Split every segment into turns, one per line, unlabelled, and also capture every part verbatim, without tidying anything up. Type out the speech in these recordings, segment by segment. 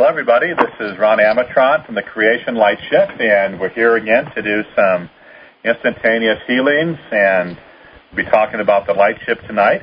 everybody. This is Ron Amatron from the Creation Light Shift, and we're here again to do some instantaneous healings, and we'll be talking about the light shift tonight.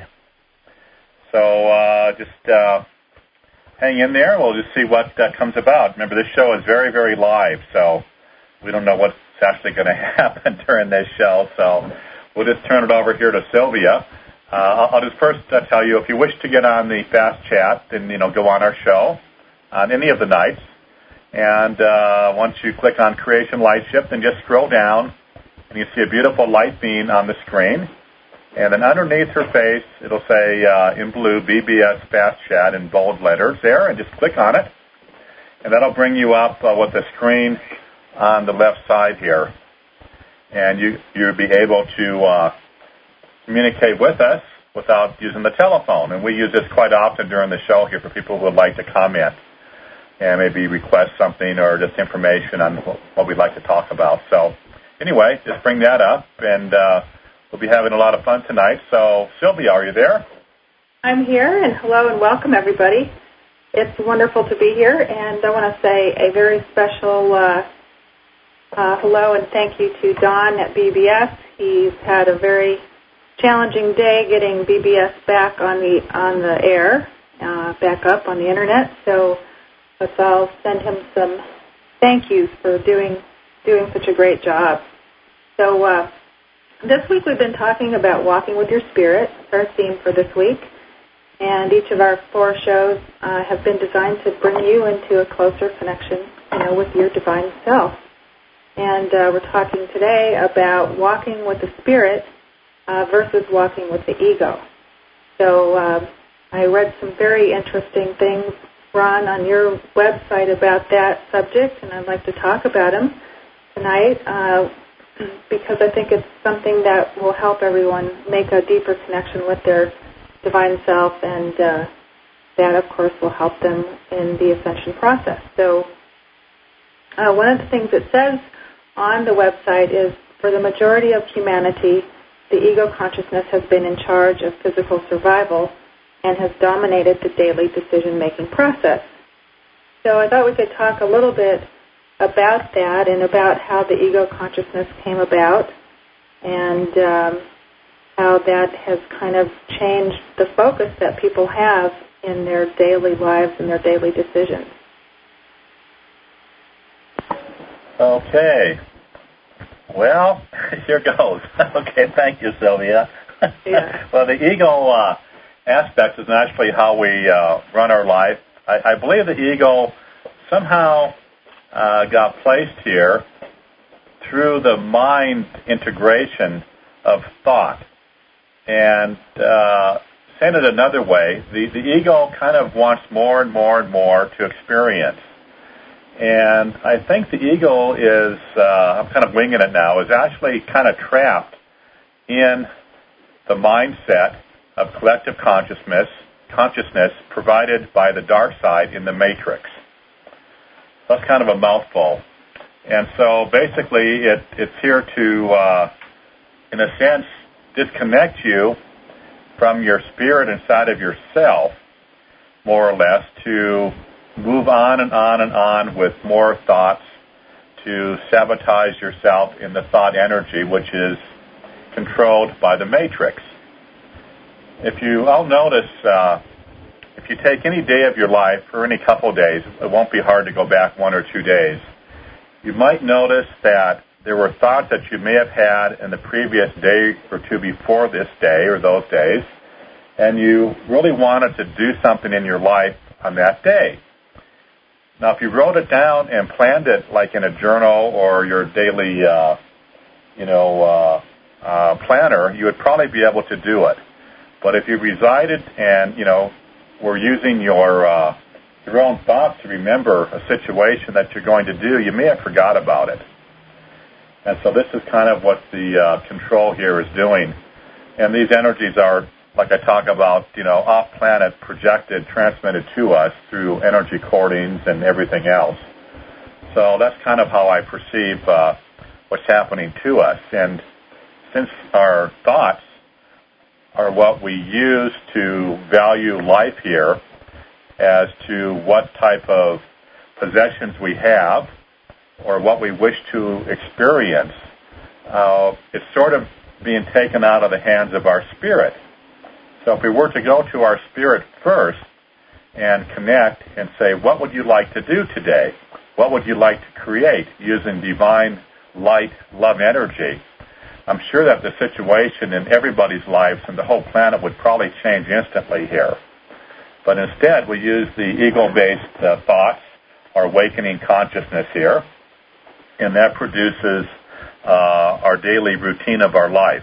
So uh, just uh, hang in there. We'll just see what uh, comes about. Remember, this show is very, very live, so we don't know what's actually going to happen during this show. So we'll just turn it over here to Sylvia. Uh, I'll, I'll just first uh, tell you, if you wish to get on the fast chat, then, you know, go on our show on any of the nights. And uh, once you click on Creation Light Shift, then just scroll down, and you see a beautiful light beam on the screen. And then underneath her face, it'll say uh, in blue, B B S Fast Chat in bold letters there, and just click on it. And that'll bring you up uh, with the screen on the left side here. And you, you'll be able to uh, communicate with us without using the telephone. And we use this quite often during the show here for people who would like to comment and maybe request something or just information on what we'd like to talk about. So anyway, just bring that up, and uh, we'll be having a lot of fun tonight. So Sylvia, are you there?
I'm here, and hello and welcome, everybody. It's wonderful to be here, and I want to say a very special uh, uh, hello and thank you to Don at B B S. He's had a very challenging day getting B B S back on the on the air, uh, back up on the internet. So let's all send him some thank yous for doing doing such a great job. So uh, this week we've been talking about walking with your spirit, our theme for this week, and each of our four shows uh, have been designed to bring you into a closer connection, you know, with your divine self. And uh, we're talking today about walking with the spirit uh, versus walking with the ego. So uh, I read some very interesting things, Ron, on your website about that subject, and I'd like to talk about them tonight uh, because I think it's something that will help everyone make a deeper connection with their divine self, and uh, that, of course, will help them in the ascension process. So uh, one of the things it says on the website is, for the majority of humanity, the ego consciousness has been in charge of physical survival and has dominated the daily decision-making process. So I thought we could talk a little bit about that and about how the ego consciousness came about and um, how that has kind of changed the focus that people have in their daily lives and their daily decisions.
Okay. Well, here goes. Okay, thank you, Sylvia.
Yeah.
Well, the ego uh, aspect is actually how we uh, run our life. I, I believe the ego somehow uh, got placed here through the mind integration of thought. And uh, saying it another way, the, the ego kind of wants more and more and more to experience. And I think the ego is, uh, I'm kind of winging it now, is actually kind of trapped in the mindset of collective consciousness, consciousness provided by the dark side in the matrix. That's kind of a mouthful. And so basically it, it's here to, uh, in a sense, disconnect you from your spirit inside of yourself, more or less, to move on and on and on with more thoughts, to sabotage yourself in the thought energy, which is controlled by the matrix. If you, I'll notice, uh, if you take any day of your life, or any couple of days, it won't be hard to go back one or two days, you might notice that there were thoughts that you may have had in the previous day or two before this day or those days, and you really wanted to do something in your life on that day. Now, if you wrote it down and planned it like in a journal or your daily, uh, you know, uh, uh, planner, you would probably be able to do it. But if you resided and, you know, were using your uh, your own thoughts to remember a situation that you're going to do, you may have forgot about it. And so this is kind of what the uh, control here is doing. And these energies are, like I talk about, you know, off-planet, projected, transmitted to us through energy cordings and everything else. So that's kind of how I perceive uh, what's happening to us. And since our thoughts are what we use to value life here as to what type of possessions we have or what we wish to experience, uh, it's sort of being taken out of the hands of our spirit. So if we were to go to our spirit first and connect and say, what would you like to do today? What would you like to create using divine light, love energy? I'm sure that the situation in everybody's lives and the whole planet would probably change instantly here. But instead, we use the ego-based uh, thoughts, our awakening consciousness here, and that produces uh, our daily routine of our life.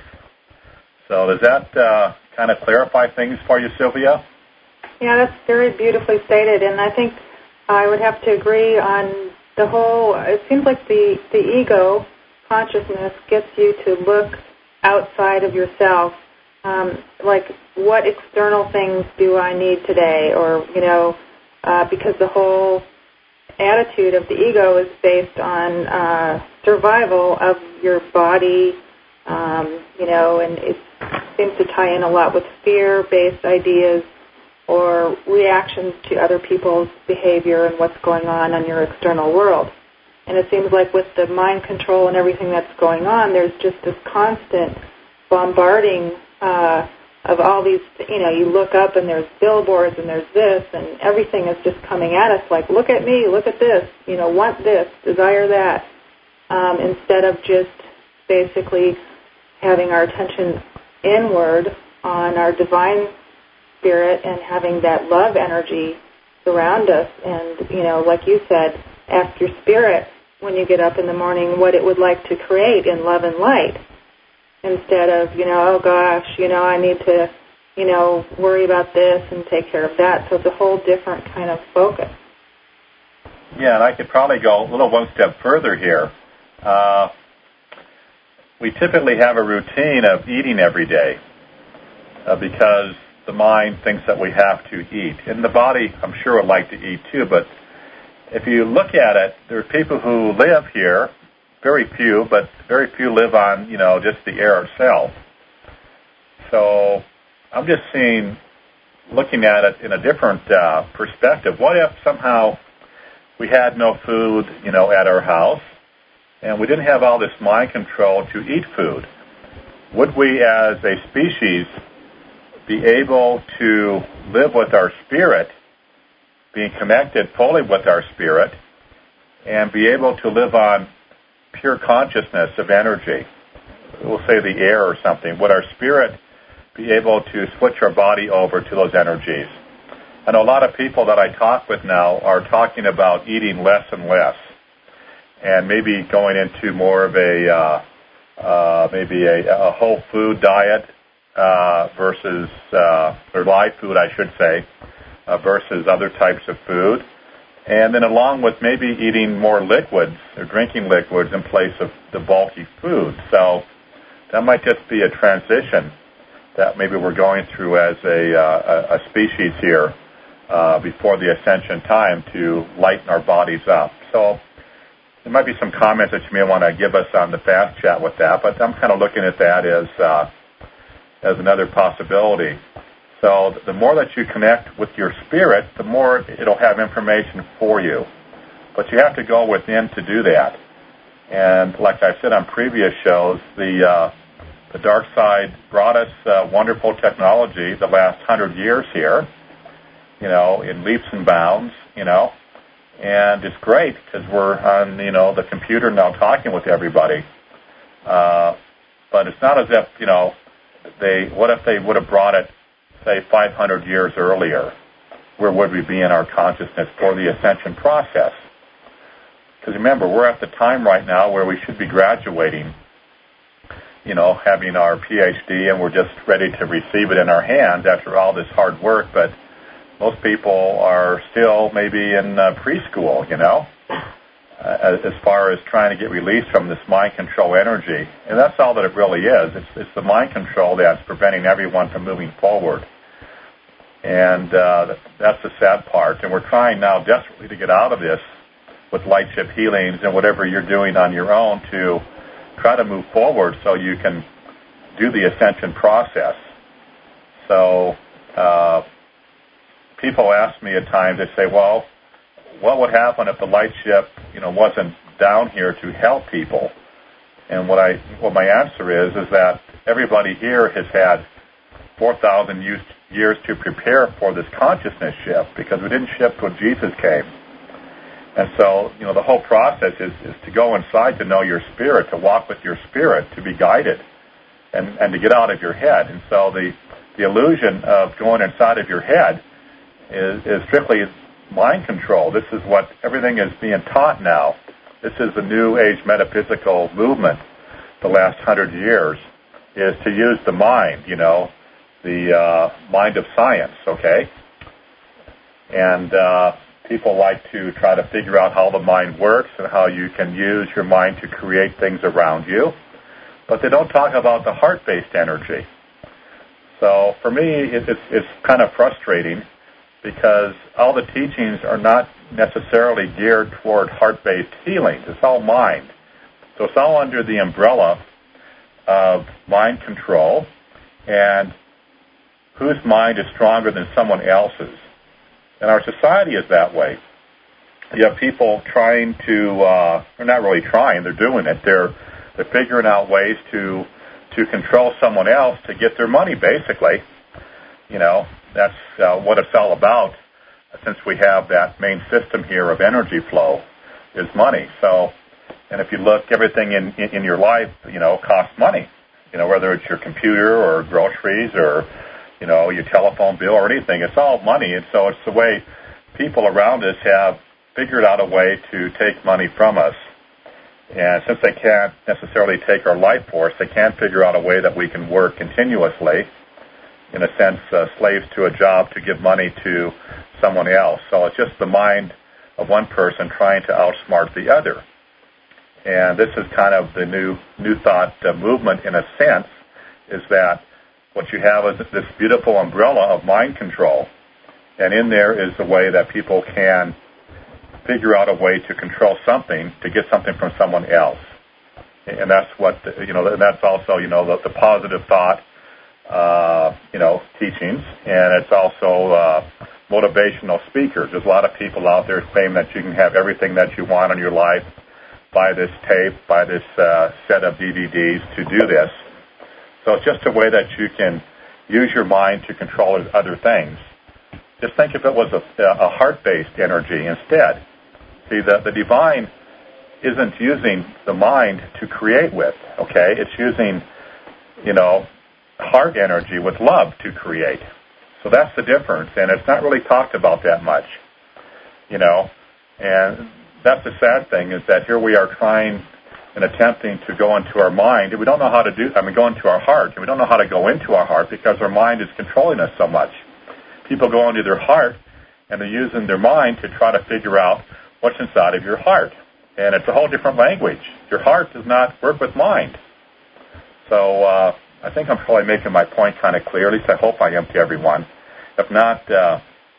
So does that uh, kind of clarify things for you, Sylvia?
Yeah, that's very beautifully stated, and I think I would have to agree on the whole. It seems like the, the ego consciousness gets you to look outside of yourself, um, like what external things do I need today, or, you know, uh, because the whole attitude of the ego is based on uh, survival of your body, um, you know, and it seems to tie in a lot with fear-based ideas or reactions to other people's behavior and what's going on in your external world. And it seems like with the mind control and everything that's going on, there's just this constant bombarding uh, of all these, you know, you look up and there's billboards and there's this, and everything is just coming at us like, look at me, look at this, you know, want this, desire that, um, instead of just basically having our attention inward on our divine spirit and having that love energy surround us. And, you know, like you said, ask your spirit when you get up in the morning what it would like to create in love and light, instead of, you know, oh gosh, you know, I need to, you know, worry about this and take care of that. So it's a whole different kind of focus.
Yeah, and I could probably go a little one step further here. Uh, we typically have a routine of eating every day uh, because the mind thinks that we have to eat. And the body, I'm sure, would like to eat too, but if you look at it, there are people who live here, very few, but very few live on, you know, just the air itself. So I'm just seeing, looking at it in a different uh, perspective. What if somehow we had no food, you know, at our house, and we didn't have all this mind control to eat food? Would we, as a species, be able to live with our spirit, being connected fully with our spirit, and be able to live on pure consciousness of energy? We'll say the air or something. Would our spirit be able to switch our body over to those energies? I know a lot of people that I talk with now are talking about eating less and less, and maybe going into more of a uh, uh, maybe a, a whole food diet uh, versus uh, or live food, I should say, uh, versus other types of food. And then along with maybe eating more liquids or drinking liquids in place of the bulky food. So that might just be a transition that maybe we're going through as a, uh, a species here uh, before the ascension time to lighten our bodies up. So there might be some comments that you may want to give us on the fast chat with that, but I'm kind of looking at that as uh, as another possibility. So the more that you connect with your spirit, the more it'll have information for you. But you have to go within to do that. And like I've said on previous shows, the uh, the dark side brought us uh, wonderful technology the last hundred years here, you know, in leaps and bounds, you know. And it's great because we're on, you know, the computer now talking with everybody. Uh, but it's not as if, you know, they, what if they would have brought it, say, five hundred years earlier? Where would we be in our consciousness for the ascension process? Because remember, we're at the time right now where we should be graduating, you know, having our P H D, and we're just ready to receive it in our hands after all this hard work. But most people are still maybe in uh, preschool, you know, uh, as far as trying to get released from this mind control energy. And that's all that it really is. It's, it's the mind control that's preventing everyone from moving forward. And uh, that's the sad part. And we're trying now desperately to get out of this with light ship healings and whatever you're doing on your own to try to move forward so you can do the ascension process. So uh, people ask me at times, they say, well, what would happen if the light ship, you know, wasn't down here to help people? And what I, what my answer is, is that everybody here has had four thousand years to prepare for this consciousness shift, because we didn't shift when Jesus came. And so, you know, the whole process is, is to go inside to know your spirit, to walk with your spirit, to be guided, and, and to get out of your head. And so the, the illusion of going inside of your head is, is strictly mind control. This is what everything is being taught now. This is the New Age metaphysical movement the last hundred years, is to use the mind, you know, the uh, mind of science, okay? And uh, people like to try to figure out how the mind works and how you can use your mind to create things around you, but they don't talk about the heart-based energy. So for me, it, it's, it's kind of frustrating, because all the teachings are not necessarily geared toward heart-based healings. It's all mind. So it's all under the umbrella of mind control, and whose mind is stronger than someone else's. And our society is that way. You have people trying to, uh, they're not really trying, they're doing it. They're, they're figuring out ways to, to control someone else to get their money, basically. You know, that's uh, what it's all about, since we have that main system here of energy flow, is money. So, and if you look, everything in, in, in your life, you know, costs money. You know, whether it's your computer or groceries or, you know, your telephone bill or anything, it's all money. And so it's the way people around us have figured out a way to take money from us. And since they can't necessarily take our life force, they can't figure out a way that we can work continuously, in a sense, uh, slaves to a job to give money to someone else. So it's just the mind of one person trying to outsmart the other. And this is kind of the new new thought uh, movement, in a sense, is that what you have is this beautiful umbrella of mind control, and in there is a way that people can figure out a way to control something, to get something from someone else. And that's what, you know, and that's also, you know, the, the positive thought, uh, you know, teachings, and it's also uh, motivational speakers. There's a lot of people out there claim that you can have everything that you want in your life, buy this tape, buy this uh, set of D V Ds to do this. So it's just a way that you can use your mind to control other things. Just think if it was a, a heart-based energy instead. See, the, the divine isn't using the mind to create with, okay? It's using, you know, heart energy with love to create. So that's the difference, and it's not really talked about that much, you know. And that's the sad thing, is that here we are trying and attempting to go into our mind, and we don't know how to do, I mean, go into our heart, and we don't know how to go into our heart because our mind is controlling us so much. People go into their heart, and they're using their mind to try to figure out what's inside of your heart. And it's a whole different language. Your heart does not work with mind. So uh, I think I'm probably making my point kind of clear. At least I hope I am to everyone. If not, uh,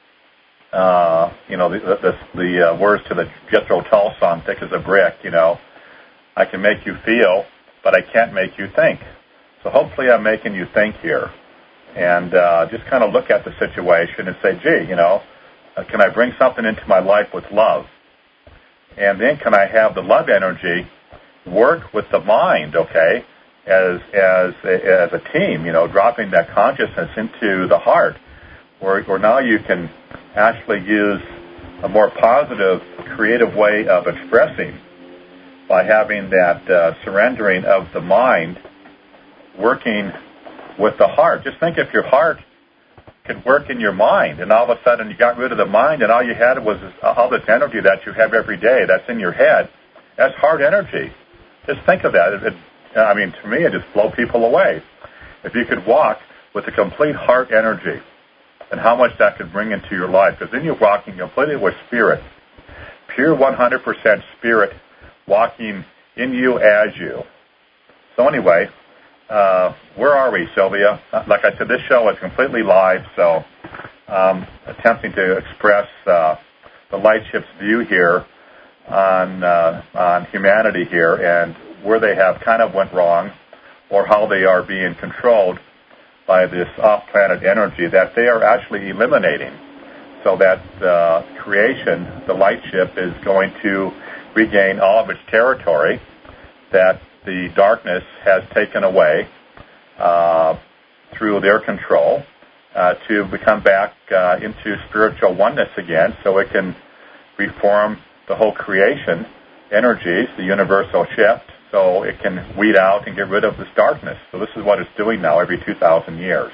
uh, you know, the, the, the uh, words to the Jethro Tull song, thick as a brick, you know, I can make you feel, but I can't make you think. So hopefully I'm making you think here. And uh, just kind of look at the situation and say, gee, you know, uh, can I bring something into my life with love? And then can I have the love energy work with the mind, okay, as as as a team, you know, dropping that consciousness into the heart, where, where now you can actually use a more positive, creative way of expressing by having that uh, surrendering of the mind working with the heart. Just think if your heart could work in your mind, and all of a sudden you got rid of the mind, and all you had was this, all this energy that you have every day that's in your head. That's heart energy. Just think of that. It, it, I mean, to me, it just blows people away. If you could walk with a complete heart energy, and how much that could bring into your life, because then you're walking completely with spirit, pure one hundred percent spirit walking in you as you. So anyway, uh, where are we, Sylvia? Like I said, this show is completely live, so um, attempting to express uh, the light ship's view here on uh, on humanity here, and where they have kind of went wrong, or how they are being controlled by this off-planet energy that they are actually eliminating. so that uh, creation, the light ship, is going to regain all of its territory that the darkness has taken away uh, through their control, uh, to become back uh, into spiritual oneness again, so it can reform the whole creation energies, the universal shift, so it can weed out and get rid of this darkness. So this is what it's doing now every two thousand years.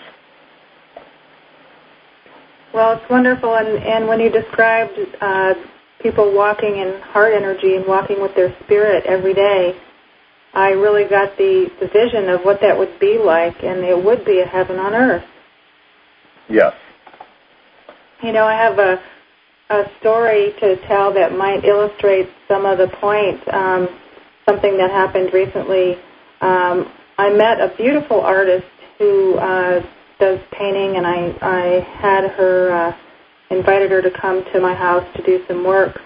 Well, it's wonderful, and, and when you described uh, people walking in heart energy and walking with their spirit every day, I really got the, the vision of what that would be like, and it would be a heaven on earth.
Yes.
You know, I have a, a story to tell that might illustrate some of the point, um, something that happened recently. Um, I met a beautiful artist who uh, does painting, and I, I had her, uh, invited her to come to my house to do some work.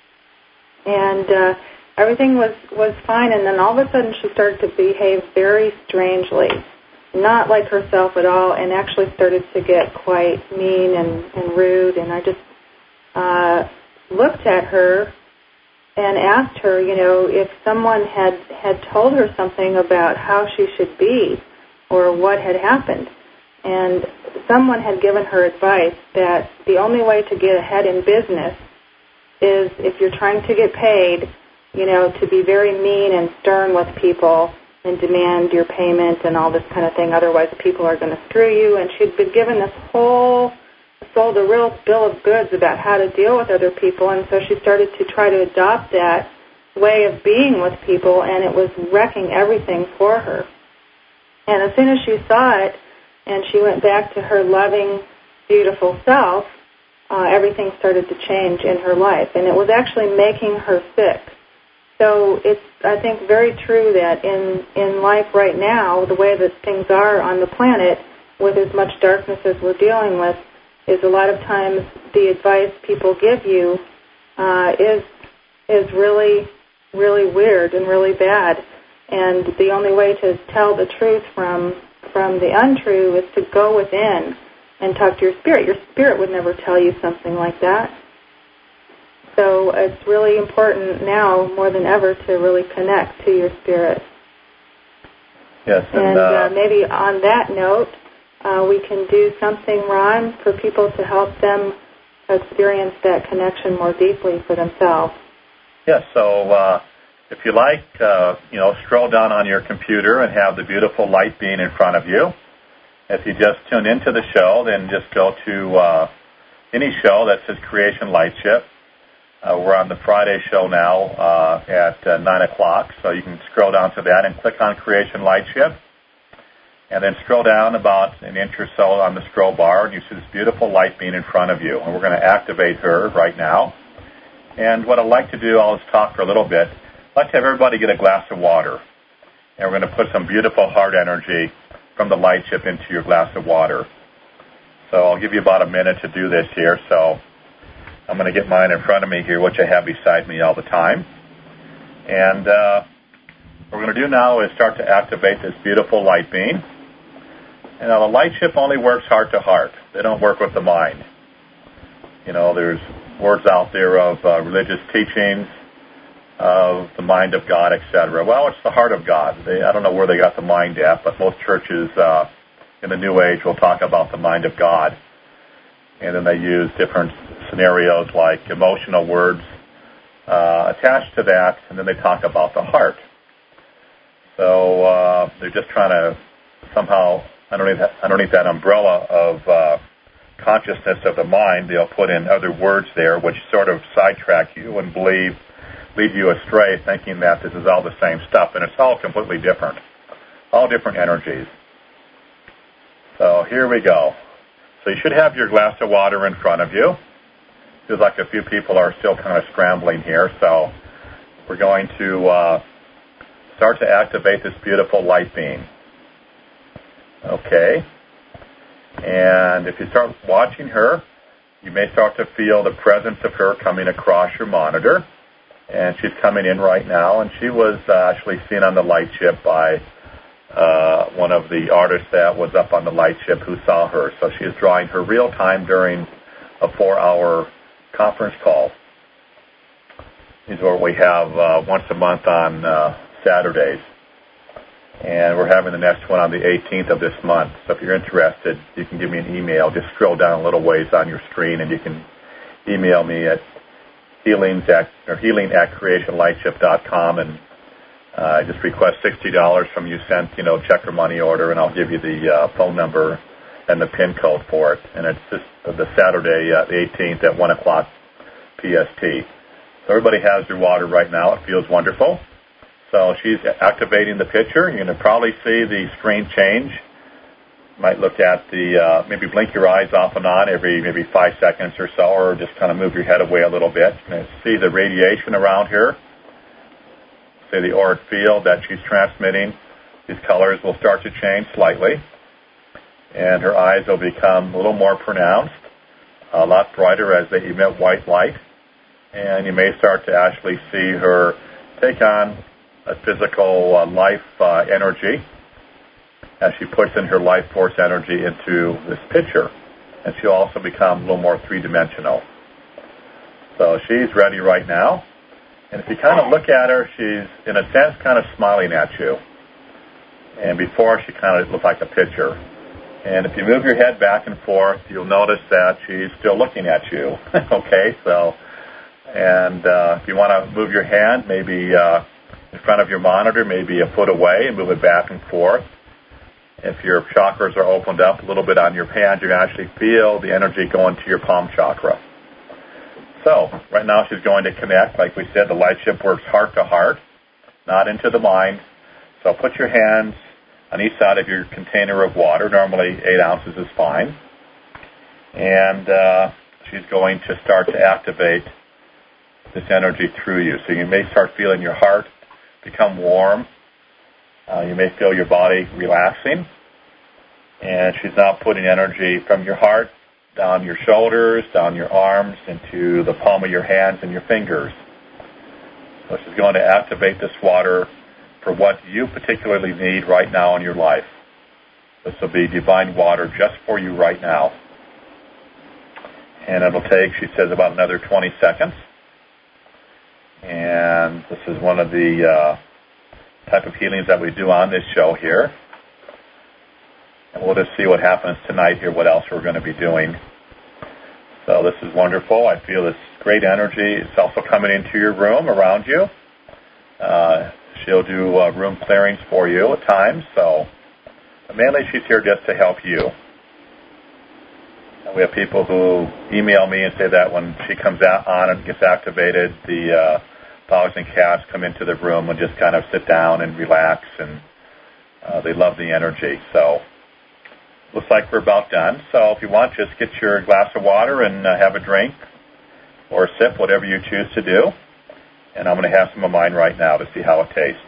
And uh, everything was, was fine, and then all of a sudden she started to behave very strangely, not like herself at all, and actually started to get quite mean and, and rude. And I just uh, looked at her and asked her, you know, if someone had, had told her something about how she should be or what had happened. And someone had given her advice that the only way to get ahead in business is if you're trying to get paid, you know, to be very mean and stern with people and demand your payment and all this kind of thing. Otherwise, people are going to screw you. And she'd been given this whole, sold a real bill of goods about how to deal with other people. And so she started to try to adopt that way of being with people, and it was wrecking everything for her. And as soon as she saw it, and she went back to her loving, beautiful self, uh, everything started to change in her life. And it was actually making her sick. So it's, I think, very true that in, in life right now, the way that things are on the planet, with as much darkness as we're dealing with, is a lot of times the advice people give you uh, is is really, really weird and really bad. And the only way to tell the truth from from the untrue is to go within and talk to your spirit. Your spirit would never tell you something like that. So it's really important now, more than ever, to really connect to your spirit.
Yes. And,
and uh,
uh,
maybe on that note, uh, we can do something, Ron, for people to help them experience that connection more deeply for themselves.
Yes. So uh, if you like, uh, you know, scroll down on your computer and have the beautiful light being in front of you. If you just tune into the show, then just go to uh, any show that says Creation Lightship. Uh, we're on the Friday show now uh, at uh, nine o'clock, so you can scroll down to that and click on Creation Lightship, and then scroll down about an inch or so on the scroll bar, and you see this beautiful light being in front of you. And we're going to activate her right now. And what I'd like to do, I'll just talk for a little bit. I'd like to have everybody get a glass of water, and we're going to put some beautiful heart energy from the light ship into your glass of water. So I'll give you about a minute to do this here. So I'm going to get mine in front of me here, which I have beside me all the time. And uh, what we're going to do now is start to activate this beautiful light beam. And now the light ship only works heart to heart. They don't work with the mind. You know, there's words out there of uh, religious teachings, of the mind of God, et cetera. Well, it's the heart of God. They, I don't know where they got the mind at, but most churches uh, in the New Age will talk about the mind of God. And then they use different scenarios like emotional words uh, attached to that, and then they talk about the heart. So uh, they're just trying to somehow, underneath that, underneath that umbrella of uh, consciousness of the mind, they'll put in other words there which sort of sidetrack you and believe, lead you astray thinking that this is all the same stuff, and it's all completely different, all different energies. So here we go. So you should have your glass of water in front of you. Feels like a few people are still kind of scrambling here, so we're going to uh, start to activate this beautiful light beam. Okay. And if you start watching her, you may start to feel the presence of her coming across your monitor. And she's coming in right now, and she was uh, actually seen on the light ship by uh, one of the artists that was up on the light ship who saw her. So she is drawing her real time during a four-hour conference call. These are what we have uh, once a month on uh, Saturdays. And we're having the next one on the eighteenth of this month. So if you're interested, you can give me an email. Just scroll down a little ways on your screen, and you can email me at healings at, or healing at creation lightship dot com, and uh, just request sixty dollars from you sent, you know, check or money order, and I'll give you the uh, phone number and the PIN code for it. And it's just the Saturday, uh, the eighteenth at one o'clock P S T. So everybody has their water right now. It feels wonderful. So she's activating the picture. You're going to probably see the screen change. Might look at the, uh, maybe blink your eyes off and on every maybe five seconds or so, or just kind of move your head away a little bit. You're going to see the radiation around here. See the auric field that she's transmitting. These colors will start to change slightly. And her eyes will become a little more pronounced, a lot brighter as they emit white light. And you may start to actually see her take on a physical uh, life uh, energy as she puts in her life force energy into this picture. And she'll also become a little more three-dimensional. So she's ready right now. And if you kind of look at her, she's, in a sense, kind of smiling at you. And before, she kind of looked like a picture. And if you move your head back and forth, you'll notice that she's still looking at you. Okay, so, and uh, if you want to move your hand, maybe uh, in front of your monitor, maybe a foot away, and move it back and forth. If your chakras are opened up a little bit on your hand, you can actually feel the energy going to your palm chakra. So, right now she's going to connect. Like we said, the light ship works heart to heart, not into the mind. So put your hands on each side of your container of water. Normally eight ounces is fine. And uh, she's going to start to activate this energy through you. So you may start feeling your heart become warm. Uh, you may feel your body relaxing. And she's now putting energy from your heart down your shoulders, down your arms, into the palm of your hands and your fingers. So she's going to activate this water for what you particularly need right now in your life. This will be divine water just for you right now. And it'll take, she says, about another twenty seconds. And this is one of the uh, type of healings that we do on this show here. And we'll just see what happens tonight here, what else we're going to be doing. So this is wonderful. I feel this great energy. It's also coming into your room around you. Uh, she'll do uh, room clearings for you at times. So mainly she's here just to help you. And we have people who email me and say that when she comes out on and gets activated, the uh, dogs and cats come into the room and just kind of sit down and relax, and uh, they love the energy. So looks like we're about done. So if you want, just get your glass of water and uh, have a drink or a sip, whatever you choose to do. And I'm going to have some of mine right now to see how it tastes.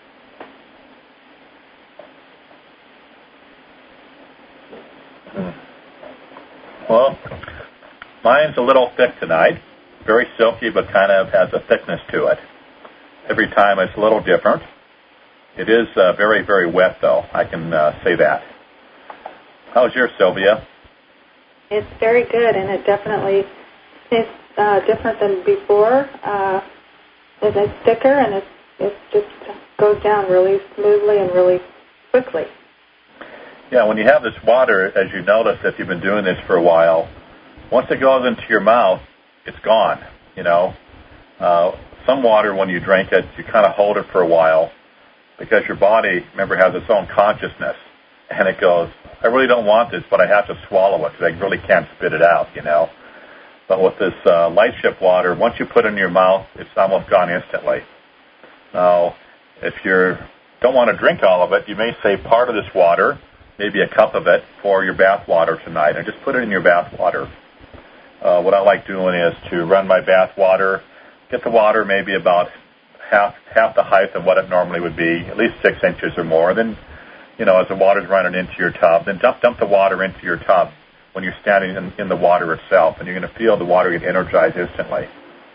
Well, mine's a little thick tonight. Very silky, but kind of has a thickness to it. Every time it's a little different. It is uh, very, very wet, though. I can uh, say that. How's yours, Sylvia?
It's very good, and it definitely tastes uh, different than before. Uh, it's thicker, and it it just goes down really smoothly and really quickly.
Yeah, when you have this water, as you notice, if you've been doing this for a while, once it goes into your mouth, it's gone, you know. Uh, some water, when you drink it, you kind of hold it for a while because your body, remember, has its own consciousness. And it goes, I really don't want this, but I have to swallow it because I really can't spit it out, you know. But with this uh, light ship water, once you put it in your mouth, it's almost gone instantly. Now, if you don't want to drink all of it, you may save part of this water, maybe a cup of it, for your bath water tonight, and just put it in your bath water. Uh, what I like doing is to run my bath water, get the water maybe about half half the height of what it normally would be, at least six inches or more. Then, you know, as the water's running into your tub, then dump dump the water into your tub when you're standing in, in the water itself, and you're going to feel the water get energized instantly.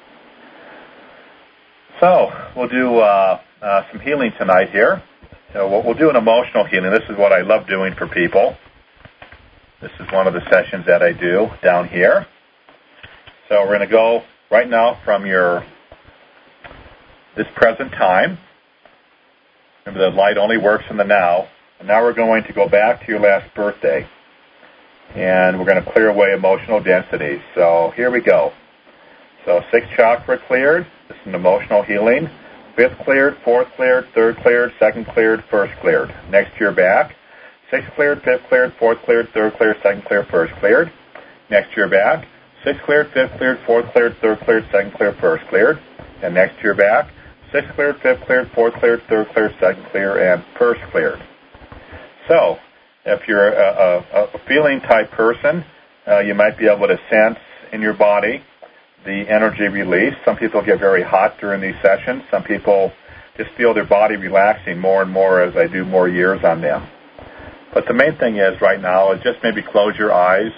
So we'll do uh, uh, some healing tonight here. You know, we'll, we'll do an emotional healing. This is what I love doing for people. This is one of the sessions that I do down here. So we're going to go right now from your this present time. Remember, the light only works in the now. And now we're going to go back to your last birthday. And we're going to clear away emotional densities. So here we go. So sixth chakra cleared. This is an emotional healing. Fifth cleared, fourth cleared, third cleared, second cleared, first cleared. Next year back. Sixth cleared, fifth cleared, fourth cleared, third cleared, second cleared, first cleared. Next year back. Sixth cleared, fifth cleared, fourth cleared, third cleared, second cleared, first cleared. And next year back. Sixth cleared, fifth cleared, fourth cleared, third cleared, second cleared, and first cleared. So, if you're a, a, a feeling type person, uh, you might be able to sense in your body the energy release. Some people get very hot during these sessions. Some people just feel their body relaxing more and more as I do more years on them. But the main thing is right now is just maybe close your eyes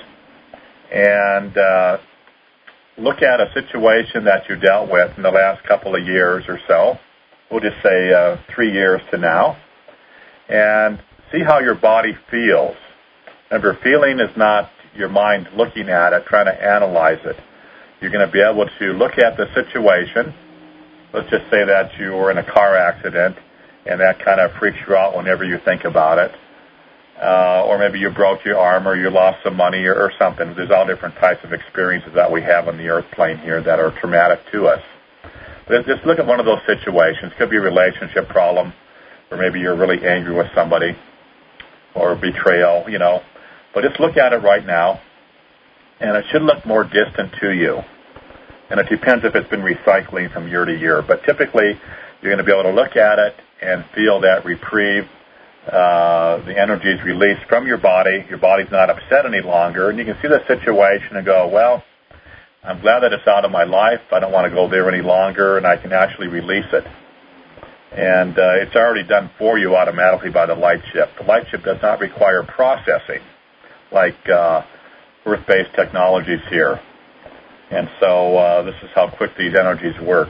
and uh, look at a situation that you dealt with in the last couple of years or so. We'll just say uh, three years to now. And see how your body feels. Remember, feeling is not your mind looking at it, trying to analyze it. You're going to be able to look at the situation. Let's just say that you were in a car accident, and that kind of freaks you out whenever you think about it. Uh, or maybe you broke your arm, or you lost some money, or, or something. There's all different types of experiences that we have on the earth plane here that are traumatic to us. But just look at one of those situations. It could be a relationship problem, or maybe you're really angry with somebody, or betrayal, you know. But just look at it right now, and it should look more distant to you. And it depends if it's been recycling from year to year. But typically, you're going to be able to look at it and feel that reprieve. Uh, the energy is released from your body. Your body's not upset any longer. And you can see the situation and go, well, I'm glad that it's out of my life. I don't want to go there any longer, and I can actually release it. And uh, it's already done for you automatically by the light shift. The light shift does not require processing like uh, Earth-based technologies here. And so uh, this is how quick these energies work.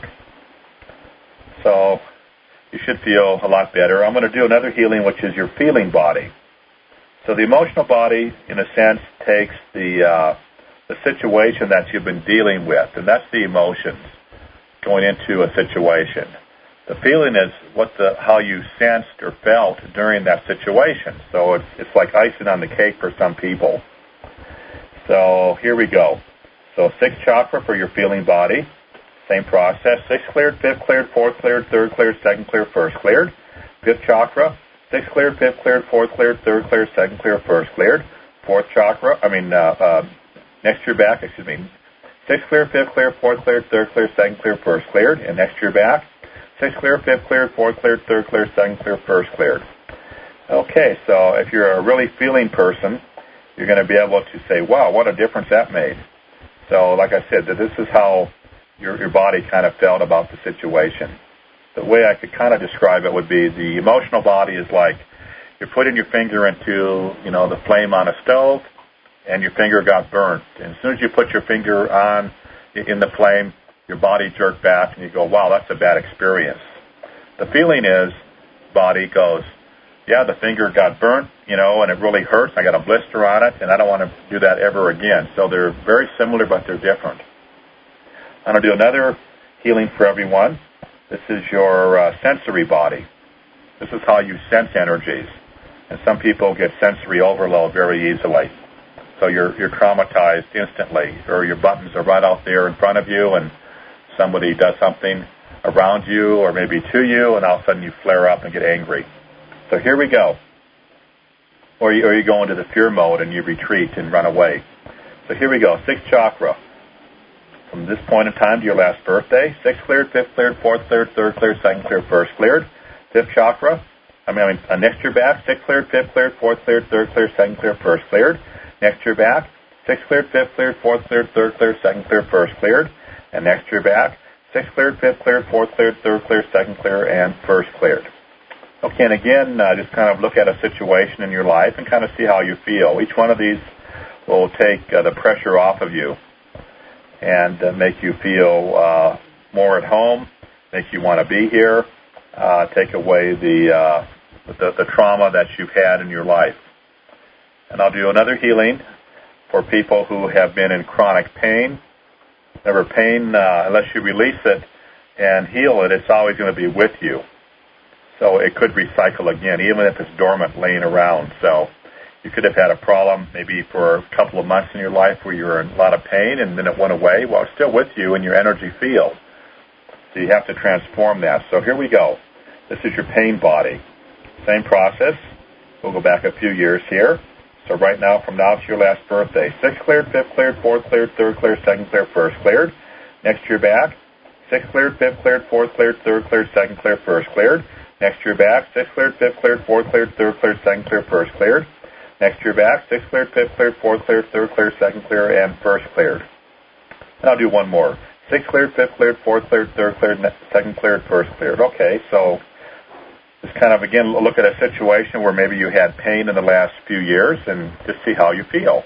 So you should feel a lot better. I'm going to do another healing, which is your feeling body. So the emotional body, in a sense, takes the uh, the situation that you've been dealing with, and that's the emotions going into a situation. The feeling is what the how you sensed or felt during that situation. So it's it's like icing on the cake for some people. So here we go. So sixth chakra for your feeling body. Same process. Sixth cleared, fifth cleared, fourth cleared, third cleared, second cleared, first cleared. Fifth chakra. Sixth cleared, fifth cleared, fourth cleared, third cleared, second cleared, first cleared. Fourth chakra. I mean, uh, uh, next year back. Excuse me. Sixth cleared, fifth cleared, fourth cleared, third cleared, second cleared, first cleared. And next year back. Sixth cleared, fifth cleared, fourth cleared, third cleared, second cleared, first cleared. Okay, so if you're a really feeling person, you're going to be able to say, wow, what a difference that made. So like I said, this is how your, your body kind of felt about the situation. The way I could kind of describe it would be the emotional body is like you're putting your finger into, you know, the flame on a stove, and your finger got burnt. And as soon as you put your finger on in the flame, your body jerked back, and you go, wow, that's a bad experience. The feeling is, body goes, yeah, the finger got burnt, you know, and it really hurts. I got a blister on it, and I don't want to do that ever again. So they're very similar, but they're different. I'm going to do another healing for everyone. This is your uh, sensory body. This is how you sense energies. And some people get sensory overload very easily. So you're you're traumatized instantly, or your buttons are right out there in front of you, and somebody does something around you or maybe to you, and all of a sudden you flare up and get angry. So here we go. Or you, or you go into the fear mode and you retreat and run away. So here we go. Sixth chakra. From this point in time to your last birthday, sixth cleared, fifth cleared, fourth cleared, third cleared, second cleared, first cleared. Fifth chakra. I mean, I mean uh, next year back, sixth cleared, fifth cleared, fourth cleared, third cleared, second cleared, first cleared. Next year back, sixth cleared, fifth cleared, fourth cleared, third cleared, second cleared, first cleared. And next year back, sixth cleared, fifth cleared, fourth cleared, third cleared, second cleared, and first cleared. Okay, and again, uh, just kind of look at a situation in your life and kind of see how you feel. Each one of these will take uh, the pressure off of you and uh, make you feel uh, more at home, make you want to be here, uh, take away the, uh, the the trauma that you've had in your life. And I'll do another healing for people who have been in chronic pain, Remember, pain, uh, unless you release it and heal it, it's always going to be with you. So it could recycle again, even if it's dormant laying around. So you could have had a problem maybe for a couple of months in your life where you were in a lot of pain and then it went away. Well, it's still with you in your energy field. So you have to transform that. So here we go. This is your pain body. Same process. We'll go back a few years here. So right now, from now to your last birthday, sixth cleared, fifth cleared, fourth cleared, third cleared, second cleared, first cleared. Next year back, sixth cleared, fifth cleared, fourth cleared, third cleared, second cleared, first cleared. Next year back, sixth cleared, fifth cleared, fourth cleared, third cleared, second cleared, first cleared. Next year back, sixth cleared, fifth cleared, fourth cleared, third cleared, second cleared, and first cleared. And I'll do one more. Sixth cleared, fifth cleared, fourth cleared, third cleared, second cleared, first cleared. Okay, so just kind of, again, look at a situation where maybe you had pain in the last few years and just see how you feel.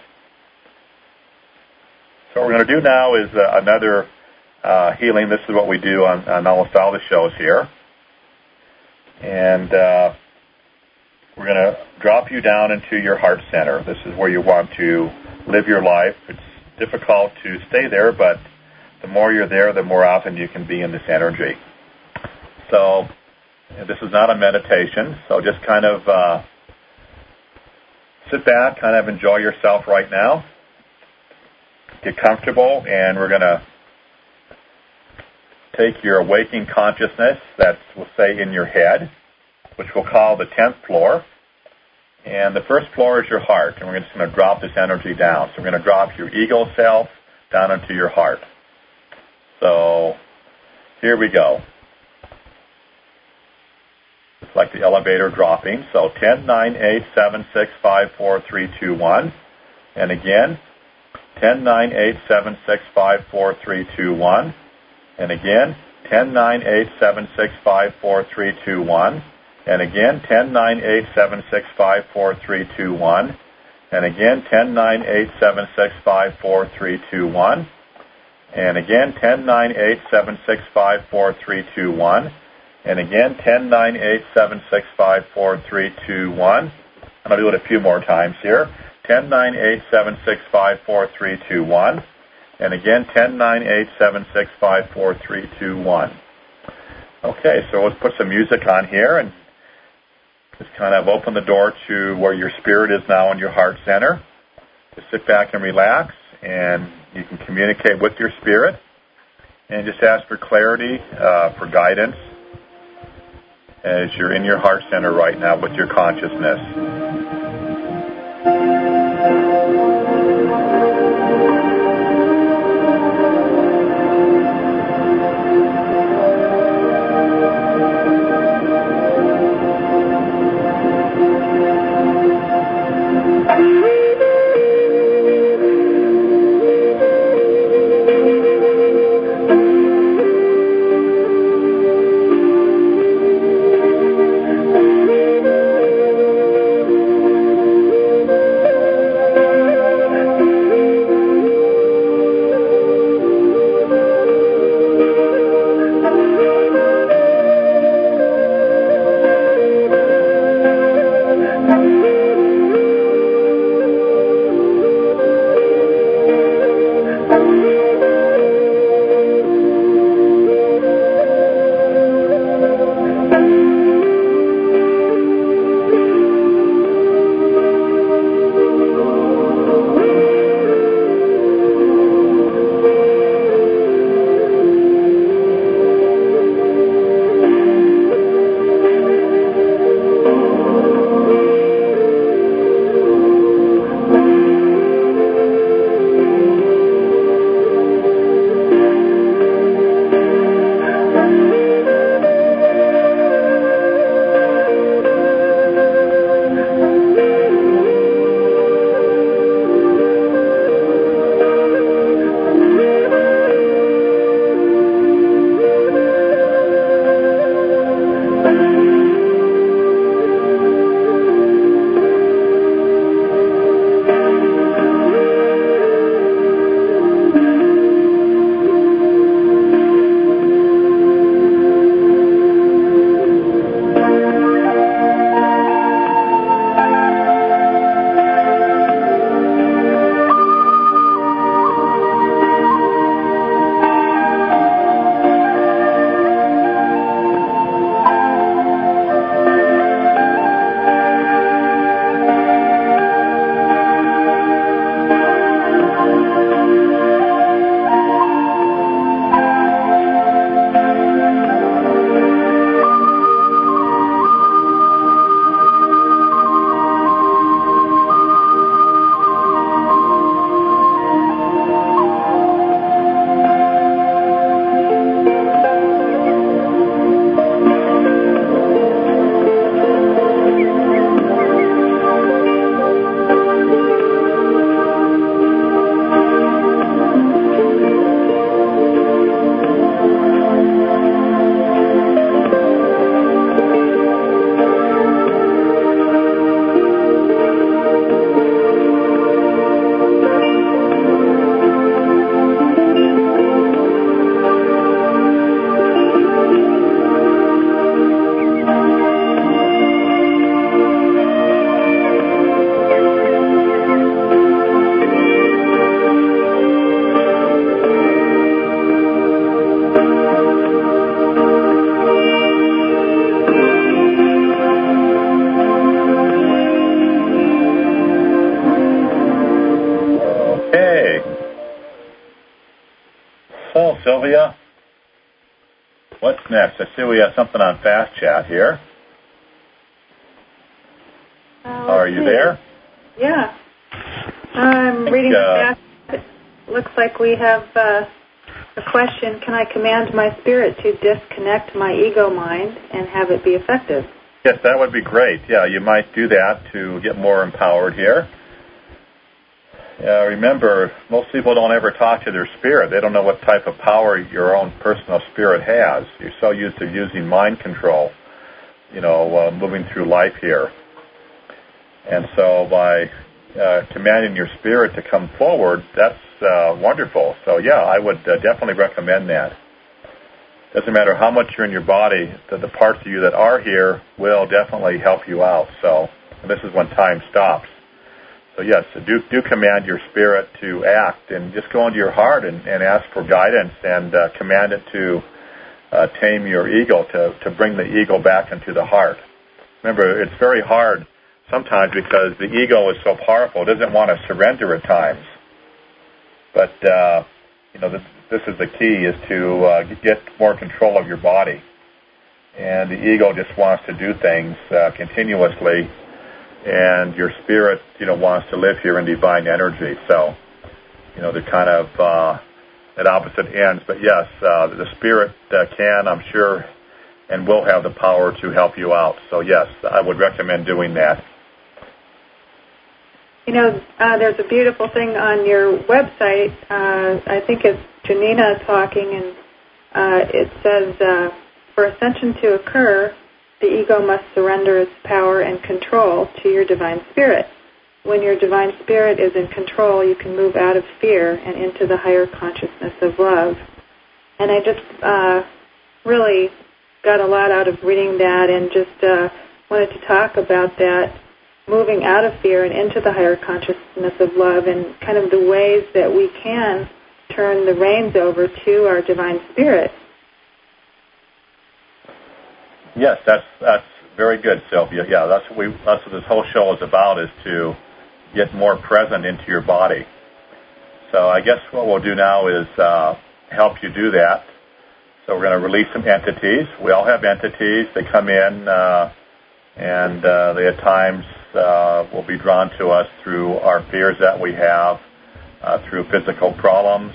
So what we're going to do now is uh, another uh, healing. This is what we do on, on almost all the shows here. And uh, we're going to drop you down into your heart center. This is where you want to live your life. It's difficult to stay there, but the more you're there, the more often you can be in this energy. So this is not a meditation, so just kind of uh, sit back, kind of enjoy yourself right now. Get comfortable, and we're going to take your waking consciousness that's, we'll say, in your head, which we'll call the tenth floor. And the first floor is your heart, and we're just going to drop this energy down. So we're going to drop your ego self down into your heart. So here we go. It's like the elevator dropping. So ten, nine, eight, seven, six, five, four, three, two, one. And again, ten, nine, eight, seven, six, five, four, three, two, one. And again, ten, nine, eight, seven, six, five, four, three, two, one. And again, ten, nine, eight, seven, six, five, four, three, two, one. And again, ten, nine, eight, seven, six, five, four, three, two, one. And again, ten, nine, eight, seven, six, five, four, three, two, one. And again, ten, nine, eight, seven, six, five, four, three, two, one. And I'll do it a few more times here. ten, nine, eight, seven, six, five, four, three, two, one. And again, ten, nine, eight, seven, six, five, four, three, two, one. Okay, so let's put some music on here and just kind of open the door to where your spirit is now in your heart center. Just sit back and relax, and you can communicate with your spirit and just ask for clarity, uh, for guidance as you're in your heart center right now with your consciousness. So, Sylvia, what's next? I see we have something on Fast Chat here.
Uh,
Are you
see.
there?
Yeah. I'm
think,
reading
uh,
the Fast. It looks like we have uh, a question. Can I command my spirit to disconnect my ego mind and have it be effective?
Yes, that would be great. Yeah, you might do that to get more empowered here. Uh, remember, most people don't ever talk to their spirit. They don't know what type of power your own personal spirit has. You're so used to using mind control, you know, uh, moving through life here. And so by uh, commanding your spirit to come forward, that's uh, wonderful. So, yeah, I would uh, definitely recommend that. Doesn't matter how much you're in your body, the, the parts of you that are here will definitely help you out. So and this is when time stops. So, yes, do, do command your spirit to act, and just go into your heart and, and ask for guidance and uh, command it to uh, tame your ego, to, to bring the ego back into the heart. Remember, it's very hard sometimes because the ego is so powerful. It doesn't want to surrender at times. But, uh, you know, this, this is the key, is to uh, get more control of your body. And the ego just wants to do things uh, continuously, and your spirit, you know, wants to live here in divine energy. So, you know, they're kind of uh, at opposite ends. But yes, uh, the spirit uh, can, I'm sure, and will have the power to help you out. So yes, I would recommend doing that.
You know, uh, there's a beautiful thing on your website. Uh, I think it's Janina talking, and uh, it says, uh, for ascension to occur, the ego must surrender its power and control to your divine spirit. When your divine spirit is in control, you can move out of fear and into the higher consciousness of love. And I just uh, really got a lot out of reading that, and just uh, wanted to talk about that, moving out of fear and into the higher consciousness of love, and kind of the ways that we can turn the reins over to our divine spirit.
Yes, that's that's very good, Sylvia. Yeah, that's what we that's what this whole show is about, is to get more present into your body. So I guess what we'll do now is uh, help you do that. So we're going to release some entities. We all have entities. They come in, uh, and uh, they at times uh, will be drawn to us through our fears that we have, uh, through physical problems,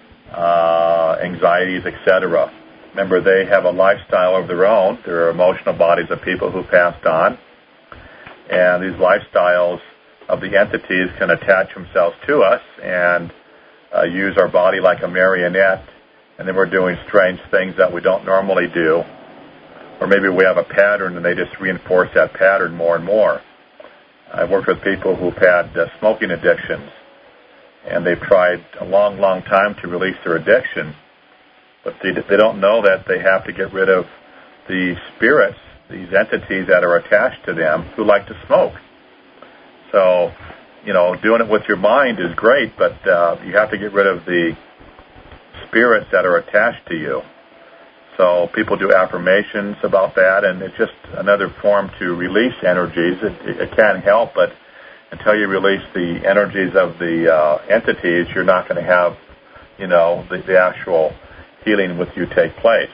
uh, anxieties, et cetera. Remember, they have a lifestyle of their own. They're emotional bodies of people who passed on. And these lifestyles of the entities can attach themselves to us and uh, use our body like a marionette. And then we're doing strange things that we don't normally do. Or maybe we have a pattern and they just reinforce that pattern more and more. I've worked with people who've had uh, smoking addictions. And they've tried a long, long time to release their addiction. But they, they don't know that they have to get rid of the spirits, these entities that are attached to them, who like to smoke. So, you know, doing it with your mind is great, but uh, you have to get rid of the spirits that are attached to you. So people do affirmations about that, and it's just another form to release energies. It, it can help, but until you release the energies of the uh, entities, you're not going to have, you know, the, the actual healing with you take place.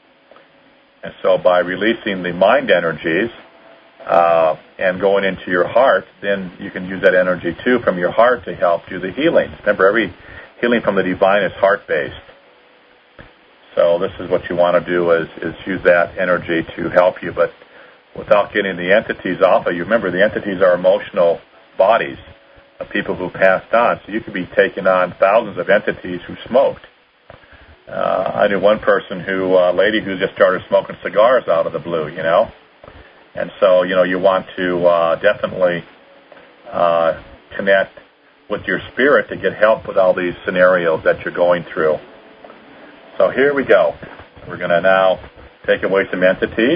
And so by releasing the mind energies uh, and going into your heart, then you can use that energy too from your heart to help do the healing. Remember, every healing from the divine is heart-based. So this is what you want to do, is, is use that energy to help you, but without getting the entities off of you. Remember, the entities are emotional bodies of people who passed on. So you could be taking on thousands of entities who smoked. Uh, I knew one person who, a uh, lady who just started smoking cigars out of the blue, you know. And so, you know, you want to uh, definitely uh, connect with your spirit to get help with all these scenarios that you're going through. So here we go. We're going to now take away some entities.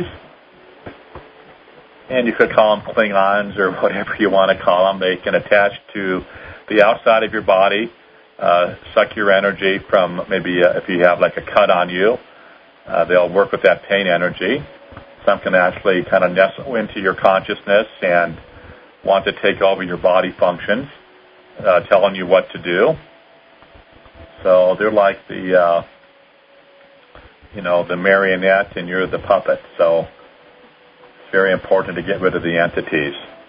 And you could call them Klingons or whatever you want to call them. They can attach to the outside of your body. Uh, suck your energy from maybe uh, if you have like a cut on you, uh, they'll work with that pain energy. Some can actually kind of nestle into your consciousness and want to take over your body functions, uh, telling you what to do. So they're like the uh, you know, the marionette and you're the puppet. So it's very important to get rid of the entities.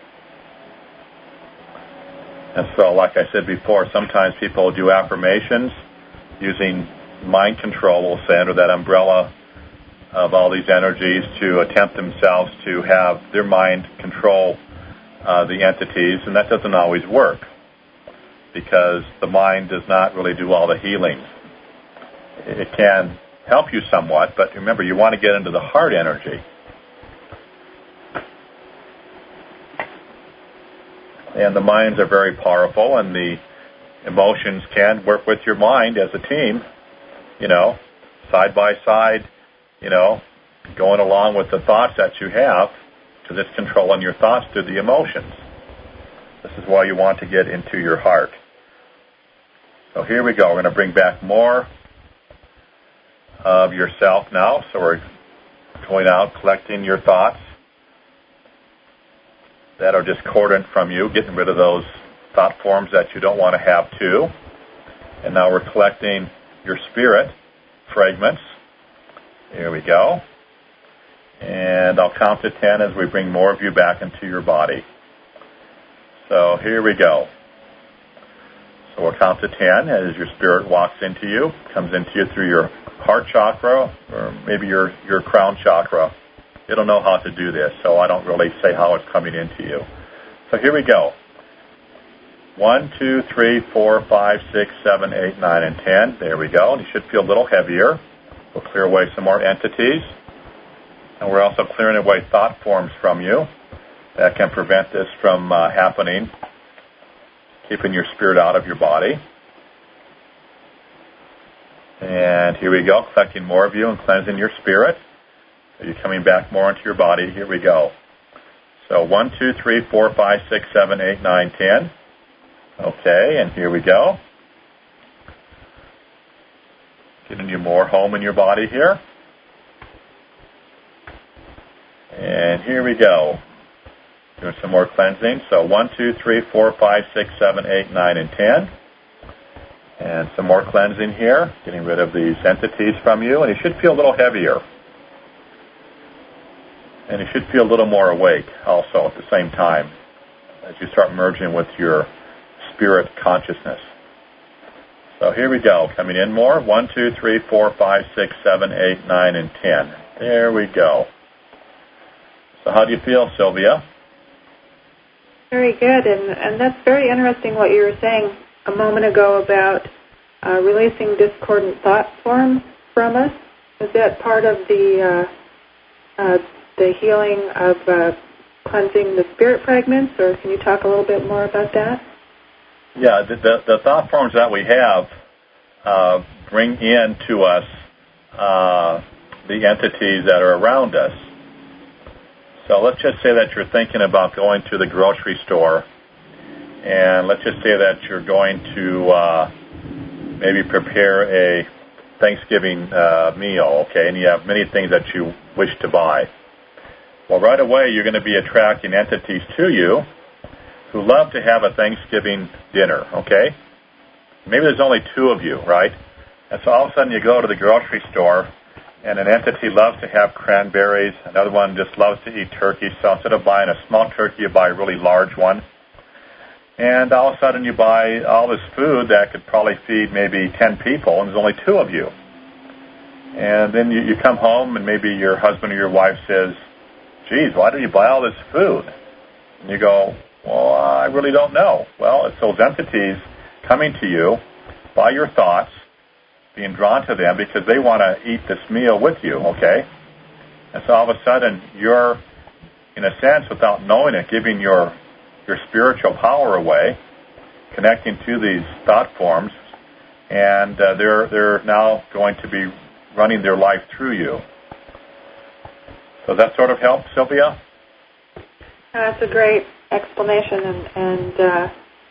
And so, like I said before, sometimes people do affirmations using mind control, we'll say, under that umbrella of all these energies to attempt themselves to have their mind control uh, the entities, and that doesn't always work because the mind does not really do all the healing. It can help you somewhat, but remember, you want to get into the heart energy. And the minds are very powerful, and the emotions can work with your mind as a team, you know, side by side, you know, going along with the thoughts that you have, because it's controlling your thoughts through the emotions. This is why you want to get into your heart. So here we go. We're going to bring back more of yourself now. So we're going out, collecting your thoughts that are discordant from you, getting rid of those thought forms that you don't want to have too. And now we're collecting your spirit fragments. Here we go. And I'll count to ten as we bring more of you back into your body. So here we go. So we'll count to ten as your spirit walks into you, comes into you through your heart chakra or maybe your, your crown chakra. It'll know how to do this, so I don't really say how it's coming into you. So here we go. One, two, three, four, five, six, seven, eight, nine, and ten. There we go. And you should feel a little heavier. We'll clear away some more entities. And we're also clearing away thought forms from you that can prevent this from uh, happening, keeping your spirit out of your body. And here we go, collecting more of you and cleansing your spirit. So you're coming back more into your body. Here we go. So one, two, three, four, five, six, seven, eight, nine, ten. Okay, and here we go. Giving you more home in your body here. And here we go. Doing some more cleansing. So one, two, three, four, five, six, seven, eight, nine, and ten. And some more cleansing here. Getting rid of these entities from you. And you should feel a little heavier. And you should feel a little more awake also at the same time as you start merging with your spirit consciousness. So here we go. Coming in more. One, two, three, four, five, six, seven, eight, nine, and ten. There we go. So how do you feel, Sylvia?
Very good, and, and that's very interesting what you were saying a moment ago about uh, releasing discordant thought forms from us. Is that part of the uh, uh, the healing of uh, cleansing the spirit fragments, or can you talk a little bit more about that?
Yeah, the, the, the thought forms that we have uh, bring in to us uh, the entities that are around us. So let's just say that you're thinking about going to the grocery store, and let's just say that you're going to uh, maybe prepare a Thanksgiving uh, meal, okay, and you have many things that you wish to buy. Well, right away you're going to be attracting entities to you who love to have a Thanksgiving dinner, okay? Maybe there's only two of you, right? And so all of a sudden you go to the grocery store, and an entity loves to have cranberries. Another one just loves to eat turkey. So instead of buying a small turkey, you buy a really large one. And all of a sudden you buy all this food that could probably feed maybe ten people, and there's only two of you. And then you, you come home, and maybe your husband or your wife says, geez, why do you buy all this food? And you go, well, I really don't know. Well, it's those entities coming to you by your thoughts, being drawn to them because they want to eat this meal with you, okay? And so all of a sudden, you're, in a sense, without knowing it, giving your your spiritual power away, connecting to these thought forms, and uh, they're they're now going to be running their life through you. Does that sort of help, Sylvia?
Uh, that's a great explanation, and, and uh,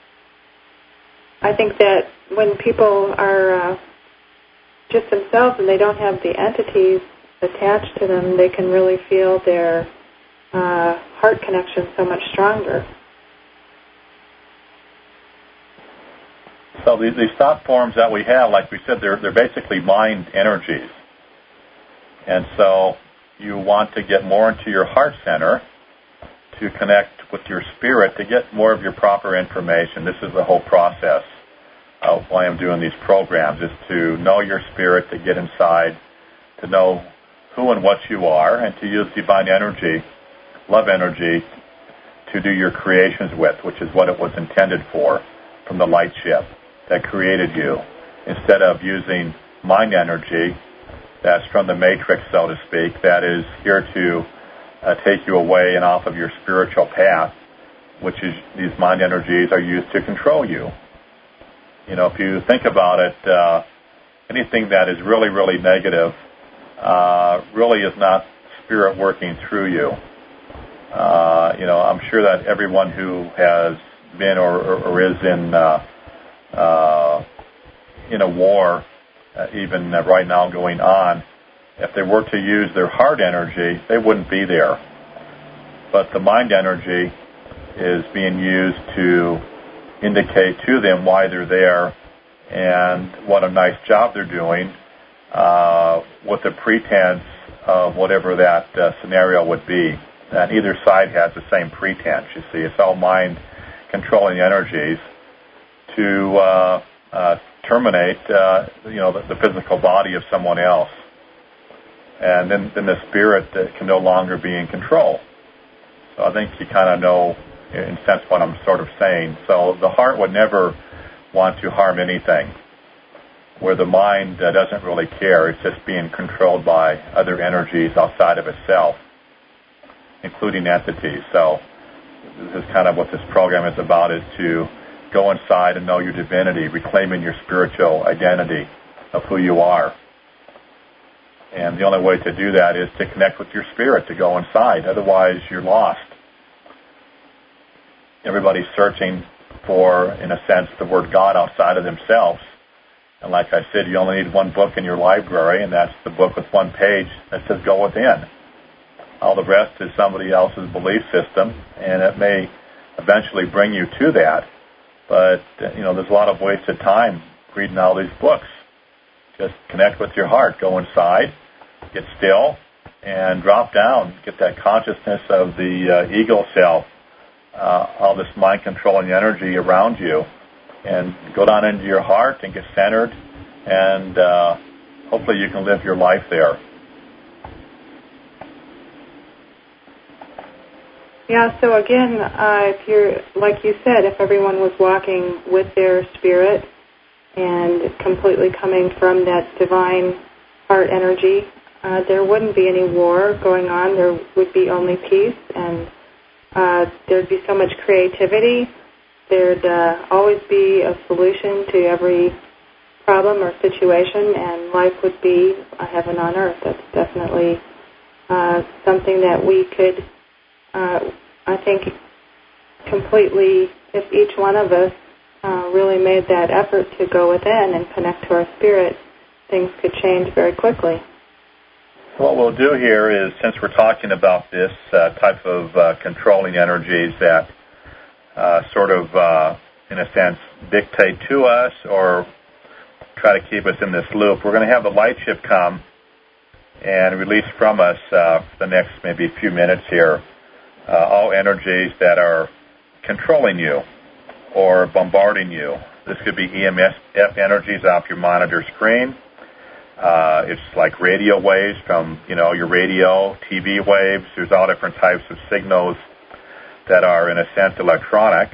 I think that when people are uh, just themselves and they don't have the entities attached to them, they can really feel their uh, heart connection so much stronger.
So these, these thought forms that we have, like we said, they're they're basically mind energies. And so you want to get more into your heart center to connect with your spirit to get more of your proper information. This is the whole process of why I'm doing these programs, is to know your spirit, to get inside, to know who and what you are, and to use divine energy, love energy, to do your creations with, which is what it was intended for, from the light ship that created you, instead of using mind energy that's from the matrix, so to speak, that is here to uh, take you away and off of your spiritual path, which is these mind energies are used to control you. You know, if you think about it, uh, anything that is really, really negative uh, really is not spirit working through you. Uh, you know, I'm sure that everyone who has been or, or, or is in uh, uh, in a war, uh, even uh, right now going on, if they were to use their heart energy, they wouldn't be there. But the mind energy is being used to indicate to them why they're there and what a nice job they're doing, uh, with the pretense of whatever that uh, scenario would be. And either side has the same pretense, you see. It's all mind controlling energies to uh, uh, terminate, uh, you know, the, the physical body of someone else. And then, then the spirit uh, can no longer be in control. So I think you kind of know, in a sense, what I'm sort of saying. So the heart would never want to harm anything, where the mind uh, doesn't really care. It's just being controlled by other energies outside of itself, including entities. So this is kind of what this program is about, is to go inside and know your divinity, reclaiming your spiritual identity of who you are. And the only way to do that is to connect with your spirit, to go inside. Otherwise, you're lost. Everybody's searching for, in a sense, the word God outside of themselves. And like I said, you only need one book in your library, and that's the book with one page that says go within. All the rest is somebody else's belief system, and it may eventually bring you to that. But, you know, there's a lot of wasted time reading all these books. Just connect with your heart. Go inside, get still, and drop down. Get that consciousness of the uh, ego self, uh, all this mind-controlling energy around you, and go down into your heart and get centered, and uh, hopefully you can live your life there.
Yeah, so again, uh, if you're, like you said, if everyone was walking with their spirit and completely coming from that divine heart energy, uh, there wouldn't be any war going on. There would be only peace, and uh, there'd be so much creativity. There'd uh, always be a solution to every problem or situation, and life would be a heaven on earth. That's definitely uh, something that we could, uh, I think, completely, if each one of us uh, really made that effort to go within and connect to our spirit, things could change very quickly.
What we'll do here is, since we're talking about this uh, type of uh, controlling energies that uh, sort of, uh, in a sense, dictate to us or try to keep us in this loop, we're going to have the light ship come and release from us uh, for the next maybe few minutes here uh, all energies that are controlling you or bombarding you. This could be E M F energies off your monitor screen. Uh, it's like radio waves from, you know, your radio, T V waves. There's all different types of signals that are, in a sense, electronic,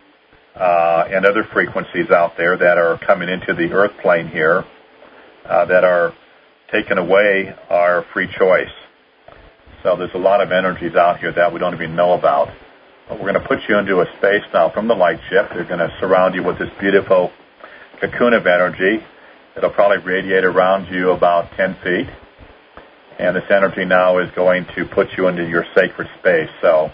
uh, and other frequencies out there that are coming into the earth plane here uh, that are taking away our free choice. So there's a lot of energies out here that we don't even know about. But we're going to put you into a space now from the light ship. They're going to surround you with this beautiful cocoon of energy. It'll probably radiate around you about ten feet. And this energy now is going to put you into your sacred space. So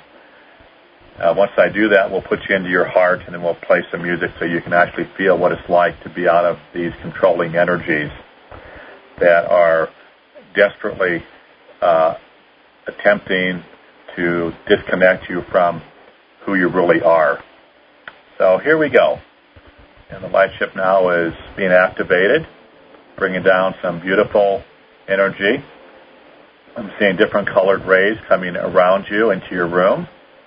uh, once I do that, we'll put you into your heart, and then we'll play some music so you can actually feel what it's like to be out of these controlling energies that are desperately uh, attempting to disconnect you from who you really are. So here we go. And the light ship now is being activated, bringing down some beautiful energy I'm seeing different colored rays coming around you into your room.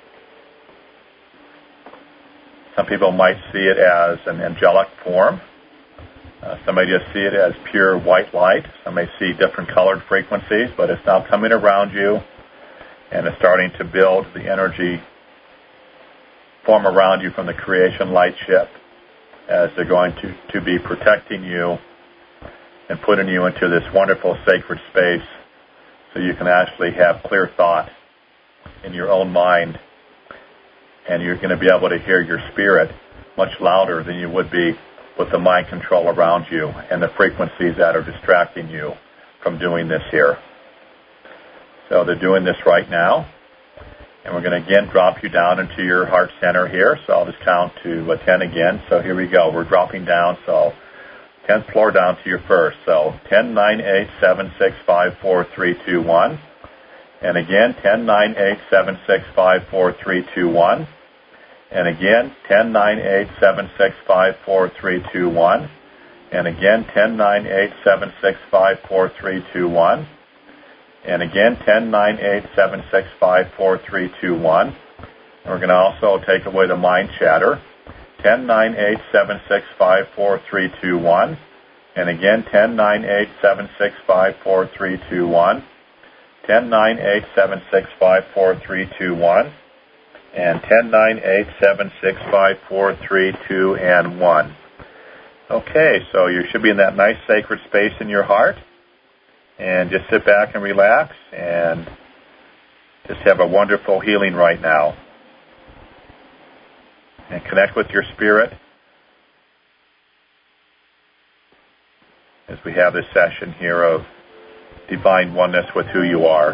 Some people might see it as an angelic form. Uh, some may just see it as pure white light. Some may see different colored frequencies, but it's now coming around you, and it's starting to build the energy form around you from the creation light ship, as they're going to, to be protecting you and putting you into this wonderful sacred space so you can actually have clear thought in your own mind, and you're going to be able to hear your spirit much louder than you would be with the mind control around you and the frequencies that are distracting you from doing this here. So they're doing this right now, and we're going to again drop you down into your heart center here. So I'll just count to uh, ten again. So here we go. We're dropping down. So tenth floor down to your first. So ten, nine, eight, seven, six, five, four, three, two, one. And again, ten, nine, eight, seven, six, five, four, three, two, one. And again, ten, nine, eight, seven, six, five, four, three, two, one. And again, ten, nine, eight, seven, six, five, four, three, two, one. And again, ten, nine, eight, seven, six, five, four, three, two, one. And we're going to also take away the mind chatter. ten, nine, eight, seven, six, five, four, three, two, one. And again, ten, nine, eight, seven, six, five, four, three, two, one. ten, nine, eight, seven, six, five, four, three, two, one. And ten, nine, eight, seven, six, five, four, three, two, and one. Okay, so you should be in that nice sacred space in your heart. And just sit back and relax and just have a wonderful healing right now. And connect with your spirit as we have this session here of divine oneness with who you are.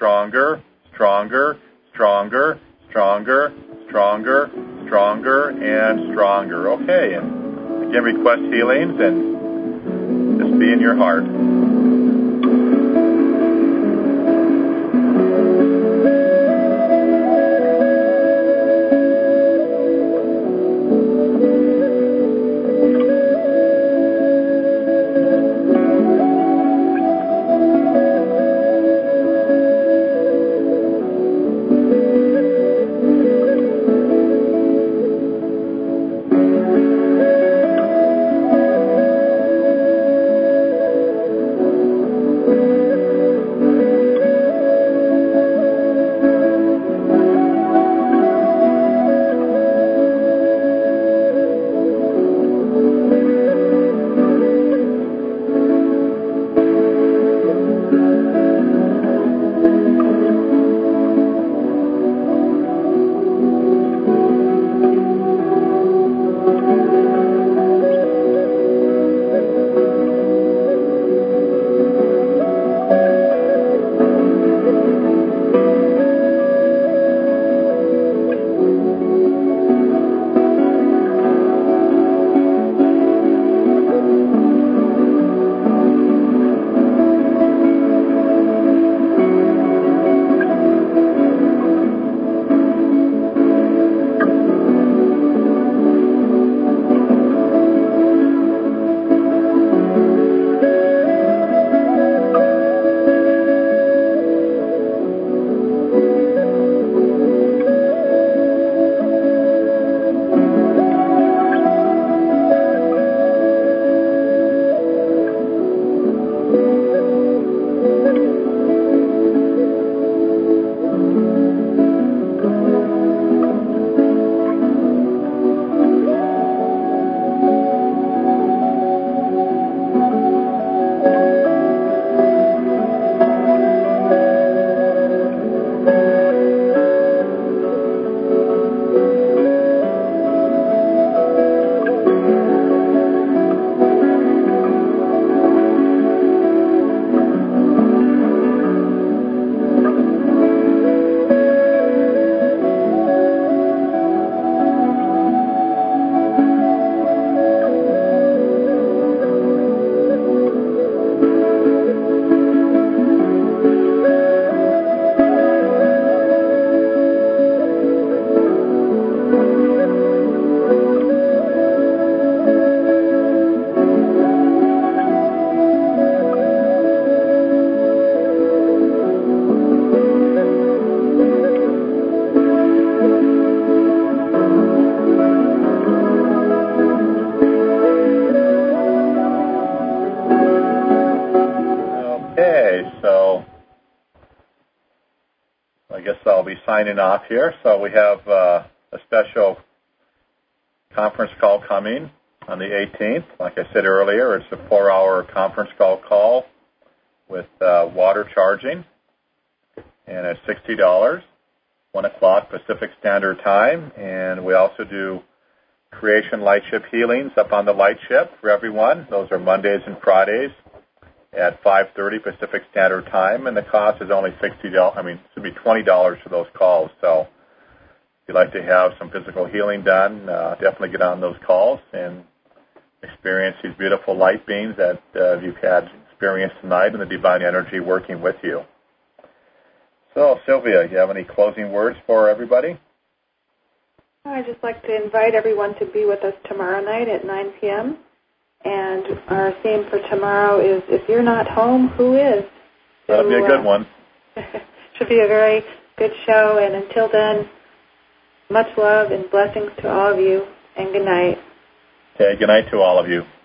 stronger, stronger, stronger, stronger, stronger, stronger, and stronger. Okay, and again, request healings and just be in your heart. Signing off here. So we have uh, a special conference call coming on the eighteenth. Like I said earlier, it's a four-hour conference call call with uh, water charging, and it's sixty dollars, one o'clock Pacific Standard Time. And we also do Creation Lightship healings up on the Lightship for everyone. Those are Mondays and Fridays at five thirty Pacific Standard Time, and the cost is only sixty dollars. I mean, it should be twenty dollars for those calls. So if you'd like to have some physical healing done, uh, definitely get on those calls and experience these beautiful light beings that uh, you've had experienced tonight and the divine energy working with you. So, Sylvia, you have any closing words for everybody?
I'd just like to invite everyone to be with us tomorrow night at nine p.m., and our theme for tomorrow is, if you're not home, who is?
That'll so, be a good uh, one.
Should be a very good show, and until then, much love and blessings to all of you, and good night.
Okay, good night to all of you.